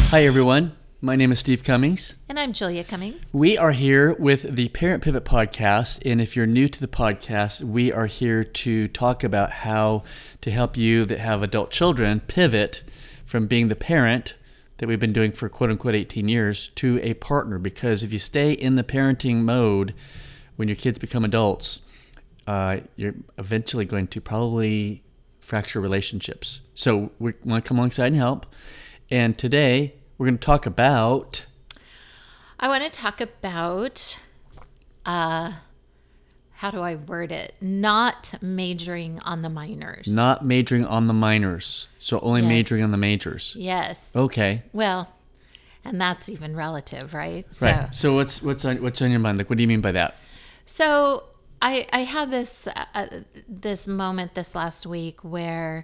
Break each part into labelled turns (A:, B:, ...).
A: Hi, everyone. My name is Steve Cummings.
B: And I'm Julia Cummings.
A: We are here with the Parent Pivot podcast. And if you're new to the podcast, we are here to talk about how to help you that have adult children pivot from being the parent that we've been doing for quote unquote 18 years to a partner. Because if you stay in the parenting mode when your kids become adults, you're eventually going to probably fracture relationships. So we want to come alongside and help. And today we're going to talk about...
B: I want to talk about, how do I word it? Not majoring on the minors.
A: Not majoring on the minors. So only majoring on the majors.
B: Yes.
A: Okay.
B: Well, and that's even relative, right?
A: Right. So what's on your mind? Like, what do you mean by that?
B: So I had this moment this last week where,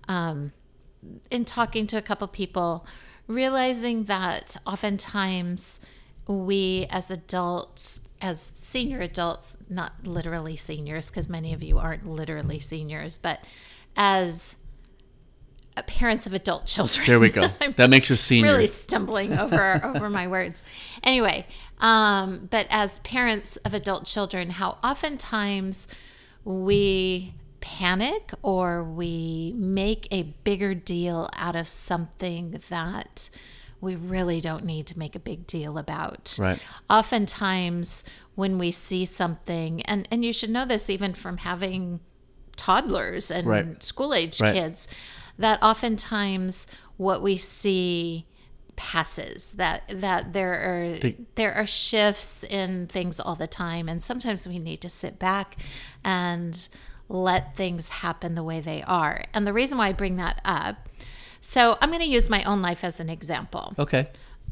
B: in talking to a couple people, realizing that oftentimes we as adults, as senior adults, not literally seniors, because many of you aren't literally seniors, but as parents of adult children.
A: There we go. That makes us senior.
B: Really stumbling over my words. Anyway, but as parents of adult children, how oftentimes we panic or we make a bigger deal out of something that we really don't need to make a big deal about.
A: Right.
B: Oftentimes when we see something, and you should know this even from having toddlers and school-age kids, that oftentimes what we see passes, that there are shifts in things all the time, and sometimes we need to sit back and let things happen the way they are. And the reason why I bring that up, so I'm going to use my own life as an example.
A: Okay.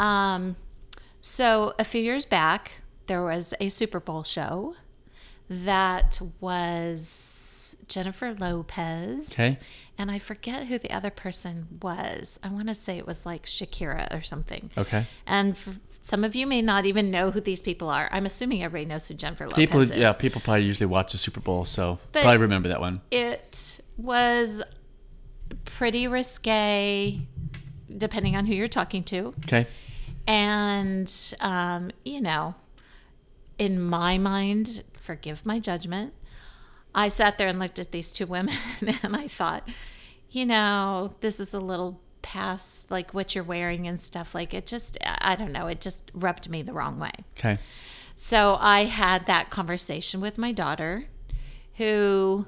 B: So a few years back, there was a Super Bowl show that was Jennifer Lopez.
A: Okay.
B: And I forget who the other person was. I want to say it was like Shakira or something.
A: Okay.
B: And some of you may not even know who these people are. I'm assuming everybody knows who Jennifer Lopez is.
A: Yeah, people probably usually watch the Super Bowl, so probably remember that one.
B: It was pretty risque, depending on who you're talking to.
A: Okay.
B: And, in my mind, forgive my judgment, I sat there and looked at these two women and I thought, this is a little past like what you're wearing and stuff. Like it just, I don't know, it just rubbed me the wrong way.
A: Okay.
B: So I had that conversation with my daughter, who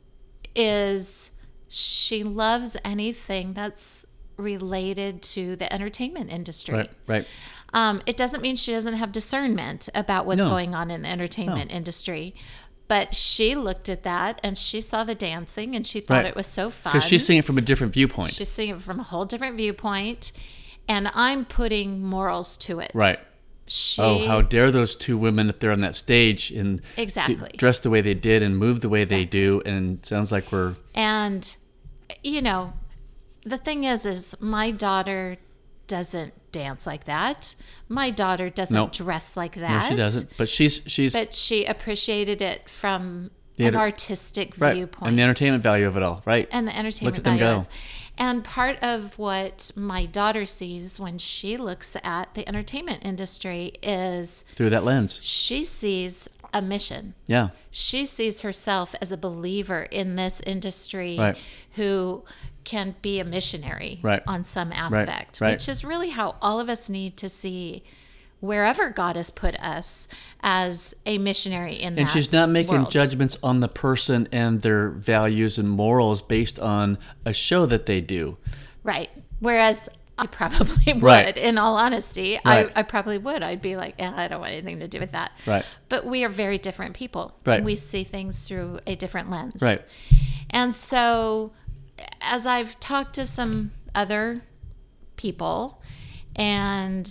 B: she loves anything that's related to the entertainment industry.
A: Right.
B: It doesn't mean she doesn't have discernment about what's going on in the entertainment industry. But she looked at that and she saw the dancing and she thought it was so fun.
A: Because she's seeing it from a different viewpoint.
B: She's seeing it from a whole different viewpoint. And I'm putting morals to it.
A: Right. How dare those two women up there on that stage and dress the way they did and move the way they do. And it sounds like we're...
B: And, the thing is my daughter doesn't dance like that. My daughter doesn't dress like that.
A: No, she doesn't. But
B: But she appreciated it from an artistic viewpoint.
A: And the entertainment value of it all, right?
B: And the entertainment
A: Look at them go.
B: And part of what my daughter sees when she looks at the entertainment industry is...
A: through that lens.
B: She sees a mission.
A: Yeah.
B: She sees herself as a believer in this industry who can be a missionary on some aspect, which is really how all of us need to see wherever God has put us as a missionary in that.
A: And she's not making
B: world.
A: Judgments on the person and their values and morals based on a show that they do.
B: Right. Whereas I probably would, in all honesty. I probably would. I'd be like, I don't want anything to do with that.
A: Right.
B: But we are very different people.
A: Right.
B: We see things through a different lens.
A: Right.
B: And so as I've talked to some other people and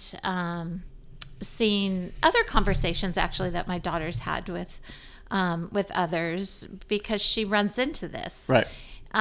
B: seen other conversations actually that my daughter's had with others, because she runs into this.
A: Right.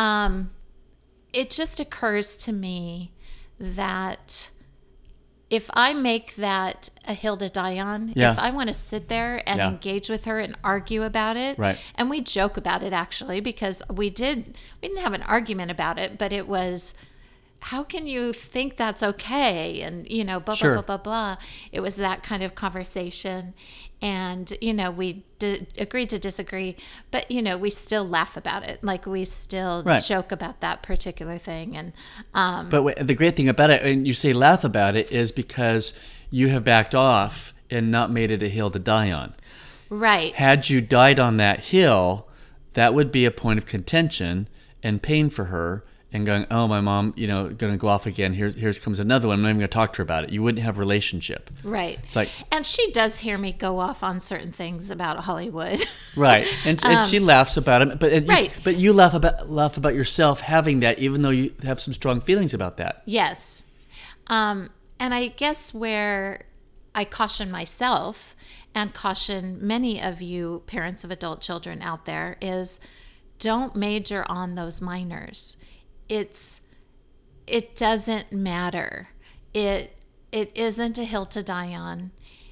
B: It just occurs to me that if I make that a hill to die on, if I want to sit there and engage with her and argue about it, and we joke about it actually, because we didn't have an argument about it, but it was, how can you think that's okay? And, blah,
A: Sure.
B: blah, blah, blah, blah. It was that kind of conversation. And, we agreed to disagree, but, we still laugh about it. Like, we still joke about that particular thing. And
A: But the great thing about it, and you say laugh about it, is because you have backed off and not made it a hill to die on.
B: Right.
A: Had you died on that hill, that would be a point of contention and pain for her, and going, oh, my mom, going to go off again. Here comes another one. I'm not even going to talk to her about it. You wouldn't have a relationship.
B: Right.
A: It's like,
B: and she does hear me go off on certain things about Hollywood.
A: Right. And she laughs about it. But you laugh about yourself having that, even though you have some strong feelings about that.
B: Yes. And I guess where I caution myself and caution many of you parents of adult children out there is, don't major on those minors. It doesn't matter. It isn't a hill to die on.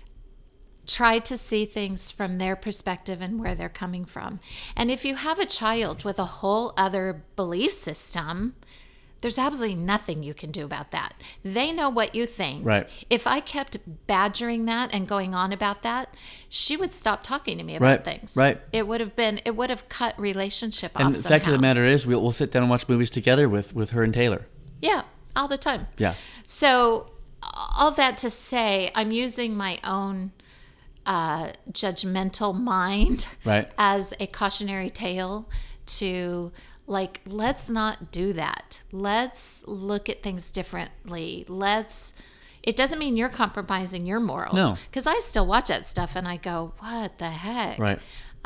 B: Try to see things from their perspective and where they're coming from. And if you have a child with a whole other belief system, there's absolutely nothing you can do about that. They know what you think.
A: Right.
B: If I kept badgering that and going on about that, she would stop talking to me about things.
A: Right.
B: It would have cut relationship off.
A: And the fact of the matter is, we'll sit down and watch movies together with her and Taylor.
B: Yeah, all the time.
A: Yeah.
B: So all that to say, I'm using my own judgmental mind as a cautionary tale to, like, let's not do that. Let's look at things differently. It doesn't mean you're compromising your morals.
A: No.
B: Because I still watch that stuff and I go, what the heck?
A: Right.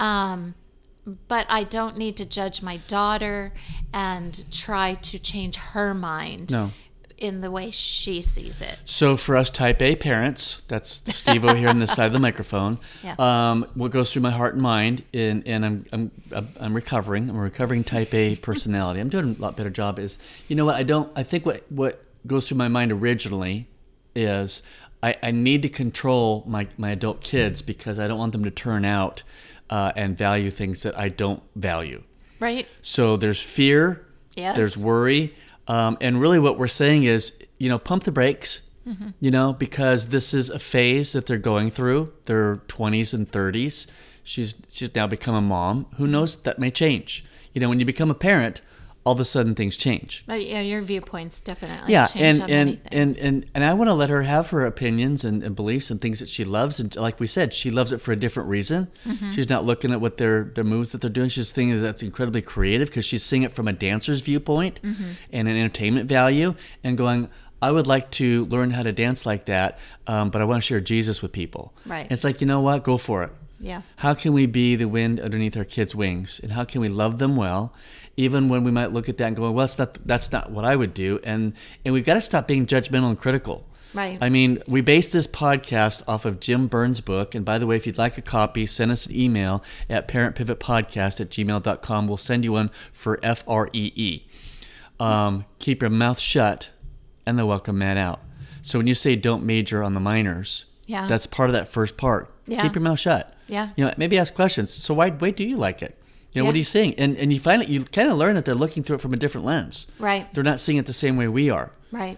B: But I don't need to judge my daughter and try to change her mind in the way she sees it.
A: So for us type A parents, that's Steve over here on this side of the microphone.
B: Yeah.
A: What goes through my heart and mind, and I'm recovering. I'm a recovering type A personality. I'm doing a lot better job. Is I think what goes through my mind originally is I need to control my adult kids because I don't want them to turn out and value things that I don't value.
B: Right.
A: So there's fear.
B: Yes.
A: There's worry. And really what we're saying is, pump the brakes, because this is a phase that they're going through. Their 20s and 30s. She's now become a mom. Who knows? That may change. When you become a parent, all of a sudden things change.
B: But yeah, your viewpoints definitely change on many things.
A: And I want to let her have her opinions and beliefs and things that she loves. And like we said, she loves it for a different reason. Mm-hmm. She's not looking at what their moves that they're doing. She's thinking that's incredibly creative because she's seeing it from a dancer's viewpoint and an entertainment value and going, I would like to learn how to dance like that, but I want to share Jesus with people.
B: Right.
A: And it's like, you know what? Go for it.
B: Yeah.
A: How can we be the wind underneath our kids' wings? And how can we love them well, even when we might look at that and go, well, that's not what I would do. And we've got to stop being judgmental and critical.
B: Right.
A: I mean, we based this podcast off of Jim Burns' book. And by the way, if you'd like a copy, send us an email at parentpivotpodcast@gmail.com. We'll send you one for FREE. Keep your mouth shut and the welcome mat out. So when you say don't major on the minors, that's part of that first part.
B: Yeah.
A: Keep your mouth shut.
B: Yeah.
A: Maybe ask questions. So why do you like it? What are you seeing? And you kind of learn that they're looking through it from a different lens.
B: Right.
A: They're not seeing it the same way we are.
B: Right.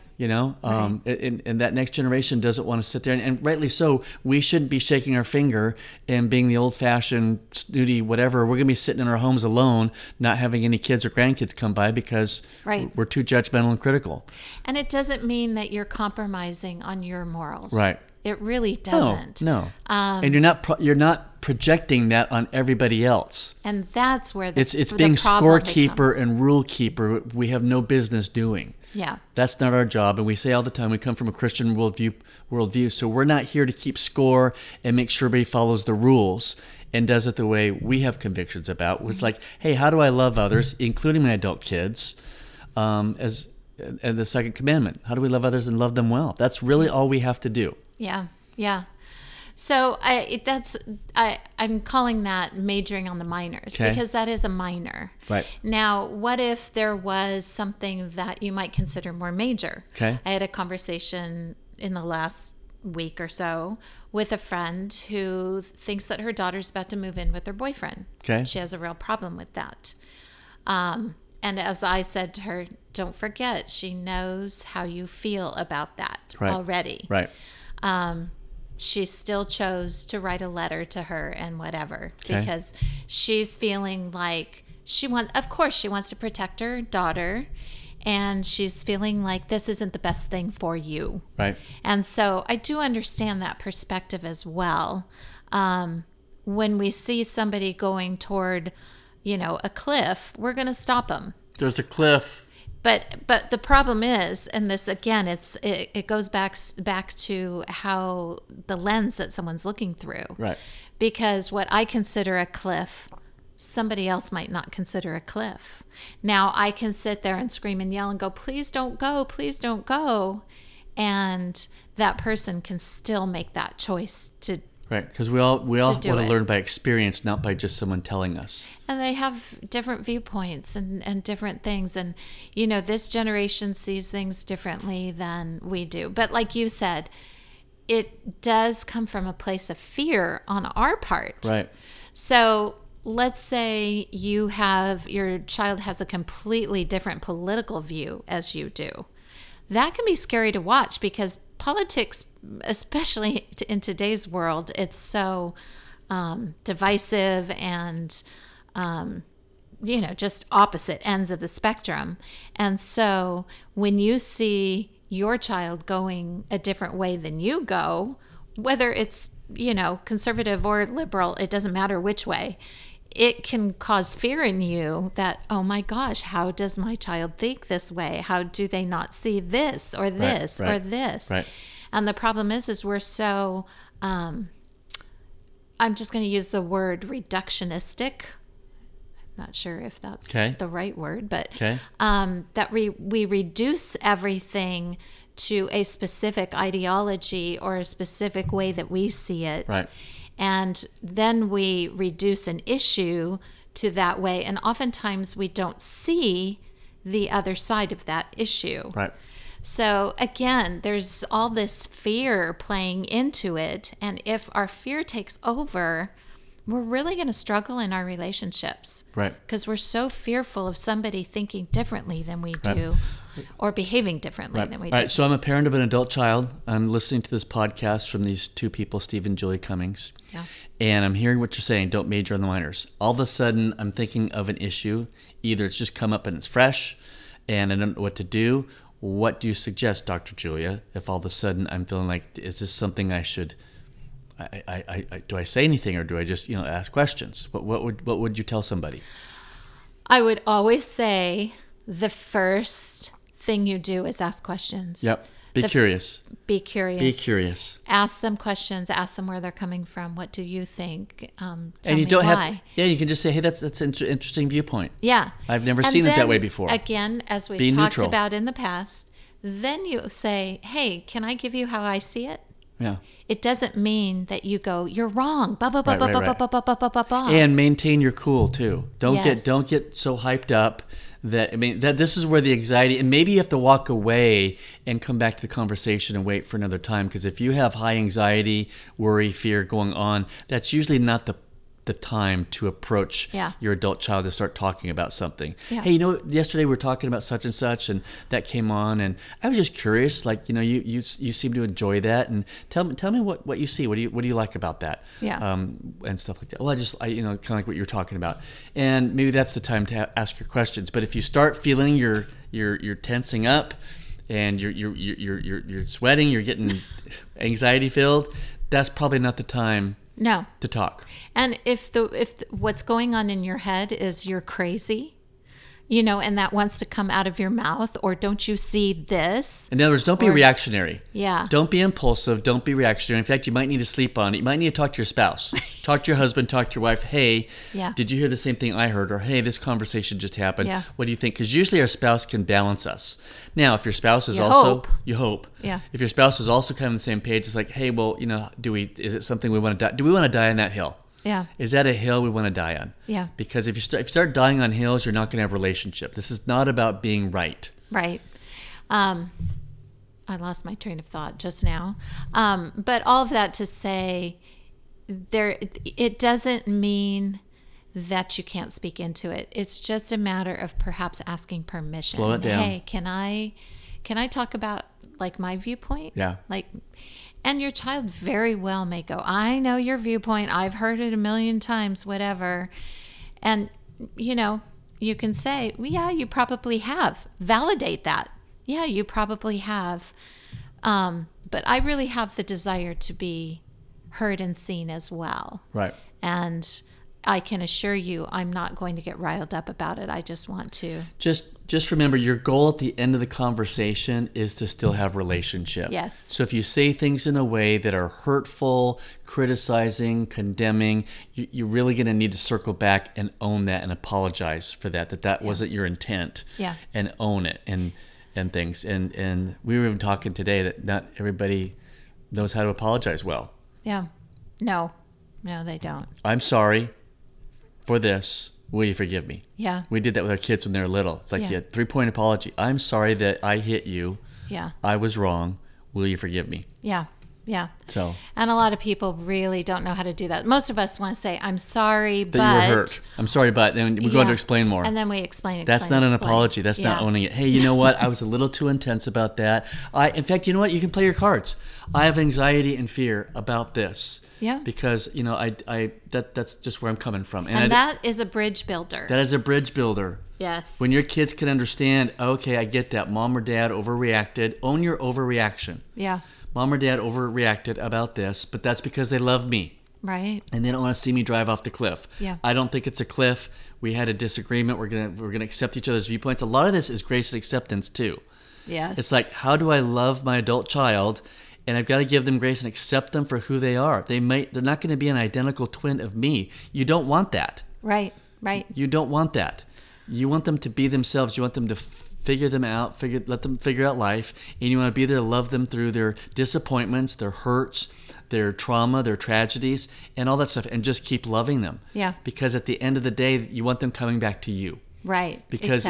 A: And that next generation doesn't want to sit there. And rightly so, we shouldn't be shaking our finger and being the old-fashioned, snooty whatever. We're going to be sitting in our homes alone, not having any kids or grandkids come by because we're too judgmental and critical.
B: And it doesn't mean that you're compromising on your morals.
A: Right.
B: It really doesn't.
A: No. And you're not projecting that on everybody else.
B: And that's where
A: it's being scorekeeper and rule keeper. We have no business doing.
B: Yeah.
A: That's not our job. And we say all the time, we come from a Christian worldview. So we're not here to keep score and make sure everybody follows the rules and does it the way we have convictions about. It's like, hey, how do I love others, including my adult kids, as the second commandment? How do we love others and love them well? That's really all we have to do.
B: Yeah. Yeah. So I'm calling that majoring on the minors because that is a minor.
A: Right.
B: Now, what if there was something that you might consider more major?
A: Okay.
B: I had a conversation in the last week or so with a friend who thinks that her daughter's about to move in with her boyfriend.
A: Okay.
B: She has a real problem with that. And as I said to her, don't forget, she knows how you feel about that already.
A: Right.
B: She still chose to write a letter to her and whatever, because she's feeling like of course she wants to protect her daughter, and she's feeling like this isn't the best thing for you.
A: Right.
B: And so I do understand that perspective as well. When we see somebody going toward, a cliff, we're going to stop them.
A: There's a cliff.
B: But the problem is, and this again, it goes back to how the lens that someone's looking through.
A: Right.
B: Because what I consider a cliff, somebody else might not consider a cliff. Now I can sit there and scream and yell and go, please don't go, please don't go. And that person can still make that choice to.
A: Right, because we all want to learn by experience, not by just someone telling us.
B: And they have different viewpoints and different things. And, this generation sees things differently than we do. But like you said, it does come from a place of fear on our part.
A: Right.
B: So let's say your child has a completely different political view as you do. That can be scary to watch, because politics, especially in today's world, it's so divisive and, just opposite ends of the spectrum. And so when you see your child going a different way than you go, whether it's, conservative or liberal, it doesn't matter which way, it can cause fear in you that, oh my gosh, how does my child think this way? How do they not see this or this or this? Right. And the problem is we're so, I'm just going to use the word reductionistic. I'm not sure if that's the right word, but that we reduce everything to a specific ideology or a specific way that we see it.
A: Right.
B: And then we reduce an issue to that way. And oftentimes we don't see the other side of that issue.
A: Right.
B: So again, there's all this fear playing into it. And if our fear takes over, we're really going to struggle in our relationships.
A: Right.
B: Because we're so fearful of somebody thinking differently than we do. Or behaving differently than we do.
A: All right, so I'm a parent of an adult child. I'm listening to this podcast from these two people, Steve and Julie Cummings.
B: Yeah.
A: And I'm hearing what you're saying, don't major on the minors. All of a sudden, I'm thinking of an issue. Either it's just come up and it's fresh, and I don't know what to do. What do you suggest, Dr. Julia, if all of a sudden I'm feeling like, is this something I should... do I say anything, or do I just, ask questions? What would you tell somebody?
B: I would always say the first thing you do is ask questions.
A: Yep. Be curious.
B: Be curious.
A: Be curious.
B: Ask them questions. Ask them where they're coming from. What do you think? Tell
A: and you
B: me
A: don't
B: why.
A: You can just say, hey, that's an interesting viewpoint.
B: Yeah.
A: I've never seen it that way before.
B: Again, as we've talked about in the past, then you say, hey, can I give you how I see it?
A: Yeah.
B: It doesn't mean that you go, you're wrong. And
A: maintain your cool too. Don't get so hyped up that this is where the anxiety, and maybe you have to walk away and come back to the conversation and wait for another time, because if you have high anxiety, worry, fear going on, that's usually not the time to approach your adult child to start talking about something.
B: Yeah.
A: Hey, yesterday we were talking about such and such, and that came on, and I was just curious, like, you seem to enjoy that, and tell me what you see. What do you like about that?
B: Yeah.
A: And stuff like that. Well, I kind of like what you're talking about, and maybe that's the time to ask your questions. But if you start feeling you're tensing up, and you're sweating, you're getting anxiety filled, that's probably not the time.
B: No.
A: To talk.
B: And if what's going on in your head is you're crazy, and that wants to come out of your mouth, or don't you see this?
A: In other words, don't be reactionary.
B: Yeah.
A: Don't be impulsive. Don't be reactionary. In fact, you might need to sleep on it. You might need to talk to your spouse. Talk to your husband. Talk to your wife. Hey, did you hear the same thing I heard? Or, hey, this conversation just happened. Yeah. What do you think? Because usually our spouse can balance us. Now, if your spouse is you hope.
B: Yeah.
A: If your spouse is also kind of on the same page, it's like, hey, well, is it something we want to die? Do we want to die on that hill?
B: Yeah.
A: Is that a hill we want to die on?
B: Yeah.
A: Because if you start dying on hills, you're not going to have a relationship. This is not about being right.
B: Right. I lost my train of thought just now. But all of that to say, it doesn't mean that you can't speak into it. It's just a matter of perhaps asking permission.
A: Slow it down.
B: Hey, can I talk about like my viewpoint?
A: Yeah.
B: Like, and your child very well may go, I know your viewpoint. I've heard it a million times, whatever. And, you know, you can say, well, yeah, you probably have. Validate that. Yeah, you probably have. But I really have the desire to be heard and seen as well.
A: Right.
B: And I can assure you I'm not going to get riled up about it. I just want to.
A: Just remember, your goal at the end of the conversation is to still have relationship.
B: Yes.
A: So if you say things in a way that are hurtful, criticizing, condemning, you're really going to need to circle back and own that and apologize for that wasn't your intent.
B: Yeah.
A: And own it and things. And we were even talking today that not everybody knows how to apologize well.
B: Yeah. No, they don't.
A: I'm sorry for this. Will you forgive me?
B: Yeah.
A: We did that with our kids when they were little. It's like, 3-point apology. I'm sorry that I hit you.
B: Yeah.
A: I was wrong. Will you forgive me?
B: Yeah. Yeah.
A: So.
B: And a lot of people really don't know how to do that. Most of us want to say, I'm sorry, but.
A: That you were hurt. I'm sorry, but. And we go on to explain more.
B: And then we explain.
A: That's not an apology. That's not owning it. Hey, you know what? I was a little too intense about that. In fact, you know what? You can play your cards. I have anxiety and fear about this.
B: Yeah.
A: Because, you know, that's just where I'm coming from.
B: And that is a bridge builder.
A: That is a bridge builder.
B: Yes.
A: When your kids can understand, okay, I get that. Mom or dad overreacted. Own your overreaction.
B: Yeah.
A: Mom or dad overreacted about this, but that's because they love me.
B: Right.
A: And they don't want to see me drive off the cliff.
B: Yeah.
A: I don't think it's a cliff. We had a disagreement. We're gonna accept each other's viewpoints. A lot of this is grace and acceptance too.
B: Yes.
A: It's like, how do I love my adult child? And I've got to give them grace and accept them for who they are. They're not going to be an identical twin of me. You don't want that.
B: Right. Right.
A: You don't want that. You want them to be themselves. You want them to figure them out, let them figure out life. And you want to be there to love them through their disappointments, their hurts, their trauma, their tragedies, and all that stuff. And just keep loving them. Yeah. Because at the end of the day, you want them coming back to you.
B: Right.
A: Because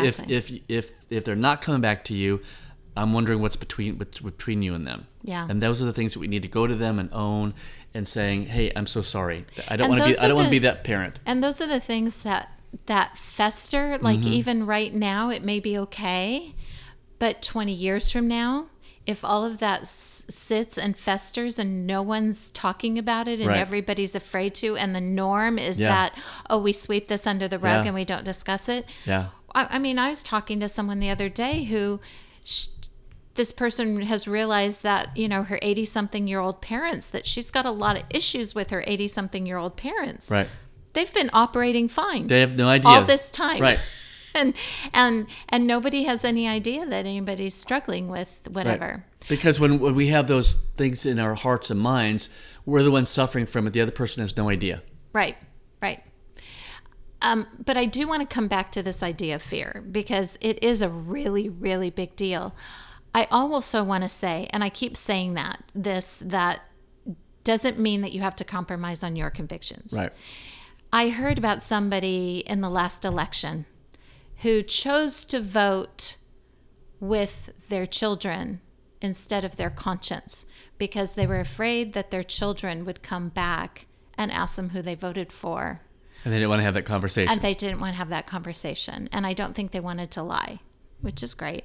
A: if they're not coming back to you, I'm wondering what's between you and them. Yeah. And those are the things that we need to go to them and own and saying, "Hey, I'm so sorry. I don't want to be that parent."
B: And those are the things that fester, like even right now it may be okay, but 20 years from now, if all of that sits and festers and no one's talking about it and everybody's afraid to, and the norm is that, oh, we sweep this under the rug and we don't discuss it. Yeah. I mean, I was talking to someone the other day who this person has realized that, you know, her 80-something-year-old parents, that she's got a lot of issues with her 80-something-year-old parents. Right. They've been operating fine.
A: They have no idea.
B: All this time.
A: Right.
B: And nobody has any idea that anybody's struggling with whatever.
A: Right. Because when we have those things in our hearts and minds, we're the ones suffering from it. The other person has no idea.
B: Right. Right. But I do want to come back to this idea of fear, because it is a really, really big deal. I also want to say, and I keep saying that doesn't mean that you have to compromise on your convictions. Right. I heard about somebody in the last election who chose to vote with their children instead of their conscience because they were afraid that their children would come back and ask them who they voted for.
A: And they didn't want to have that conversation.
B: And they didn't want to have that conversation. And I don't think they wanted to lie, which is great.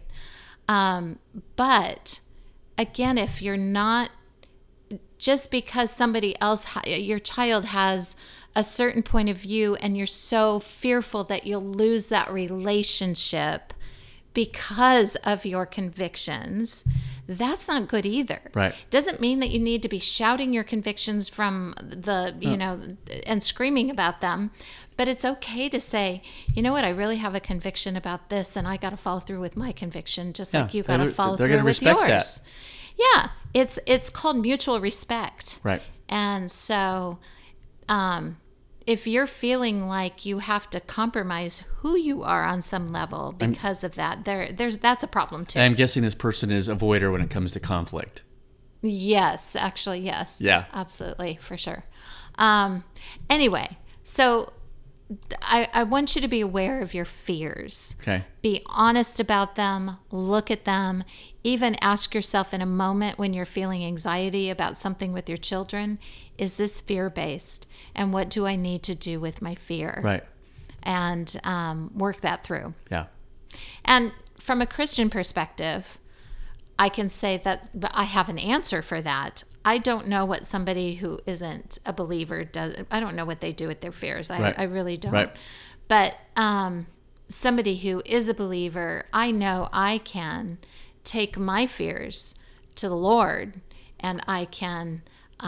B: But again, if you're not, just because somebody else, your child has a certain point of view and you're so fearful that you'll lose that relationship because of your convictions, that's not good either. Right. Doesn't mean that you need to be shouting your convictions from and screaming about them. But it's okay to say, you know what, I really have a conviction about this and I got to follow through with my conviction just like you got to follow through with yours. That. Yeah. It's called mutual respect. Right. And so if you're feeling like you have to compromise who you are on some level because of that, that's a problem too.
A: I'm guessing this person is avoider when it comes to conflict.
B: Yes, actually, yes.
A: Yeah.
B: Absolutely, for sure. Anyway, so I want you to be aware of your fears.
A: Okay.
B: Be honest about them. Look at them. Even ask yourself in a moment when you're feeling anxiety about something with your children, is this fear-based? And what do I need to do with my fear?
A: Right.
B: And work that through.
A: Yeah.
B: And from a Christian perspective, I can say that I have an answer for that. I don't know what somebody who isn't a believer does. I don't know what they do with their fears. I really don't.
A: Right.
B: But somebody who is a believer, I know I can take my fears to the Lord, and I can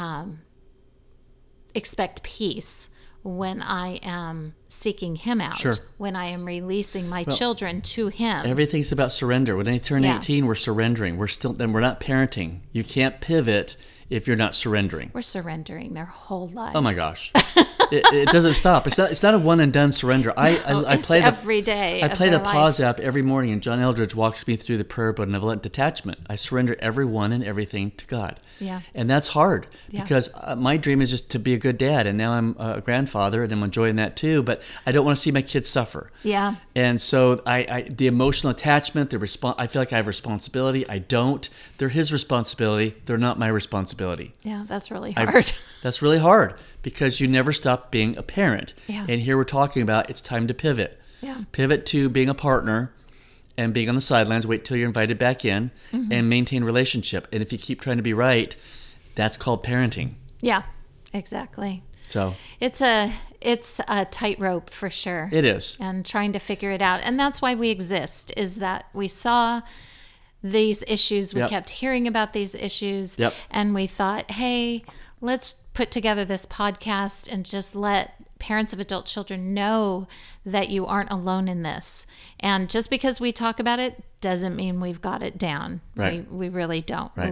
B: expect peace when I am seeking Him out,
A: sure.
B: when I am releasing my children to Him.
A: Everything's about surrender. When they turn 18, we're surrendering. We're not parenting. You can't pivot if you're not surrendering.
B: We're surrendering their whole lives.
A: Oh my gosh. It doesn't stop. It's not a one and done surrender. I play
B: every day.
A: I play the pause app every morning, and John Eldridge walks me through the prayer of benevolent detachment. I surrender everyone and everything to God.
B: Yeah.
A: And that's hard because my dream is just to be a good dad, and now I'm a grandfather, and I'm enjoying that too. But I don't want to see my kids suffer.
B: Yeah.
A: And so the emotional attachment, I feel like I have responsibility. I don't. They're his responsibility. They're not my responsibility.
B: Yeah, that's really hard.
A: That's really hard because you never stop being a parent.
B: Yeah.
A: And here we're talking about it's time to pivot.
B: Yeah.
A: Pivot to being a partner and being on the sidelines, wait till you're invited back in, and maintain relationship. And if you keep trying to be right, that's called parenting.
B: Yeah, exactly.
A: So
B: it's a tightrope for sure.
A: It is.
B: And trying to figure it out. And that's why we exist, is that we saw these issues. We kept hearing about these issues. And we thought, hey, let's put together this podcast and just let parents of adult children know that you aren't alone in this. And just because we talk about it doesn't mean we've got it down.
A: Right.
B: We really don't.
A: Right.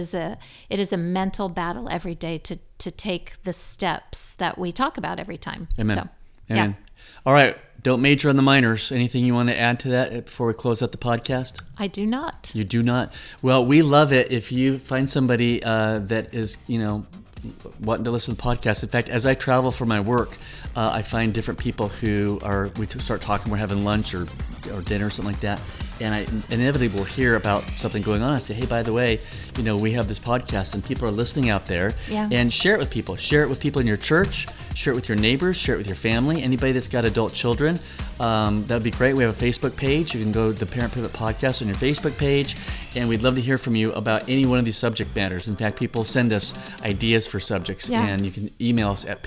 B: It is a mental battle every day to take the steps that we talk about every time.
A: Amen.
B: So,
A: Amen. All right. Don't major on the minors. Anything you want to add to that before we close out the podcast?
B: I do not.
A: You do not? Well, we love it if you find somebody that is, wanting to listen to the podcast. In fact, as I travel for my work, I find different people who we start talking, we're having lunch or dinner or something like that, and I inevitably will hear about something going on. I say, hey, by the way, we have this podcast and people are listening out there.
B: Yeah.
A: And share it with people. Share it with people in your church. Share it with your neighbors. Share it with your family. Anybody that's got adult children, that would be great. We have a Facebook page. You can go to the Parent Pivot Podcast on your Facebook page, and we'd love to hear from you about any one of these subject matters. In fact, people send us ideas for subjects, and you can email us at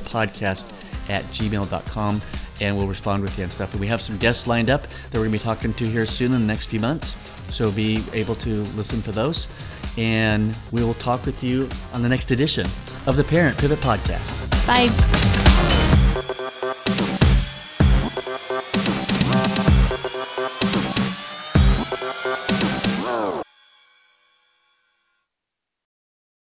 A: parentpivotpodcast@gmail.com, and we'll respond with you and stuff. And we have some guests lined up that we're going to be talking to here soon in the next few months, so be able to listen for those. And we will talk with you on the next edition of the Parent Pivot Podcast.
B: Bye.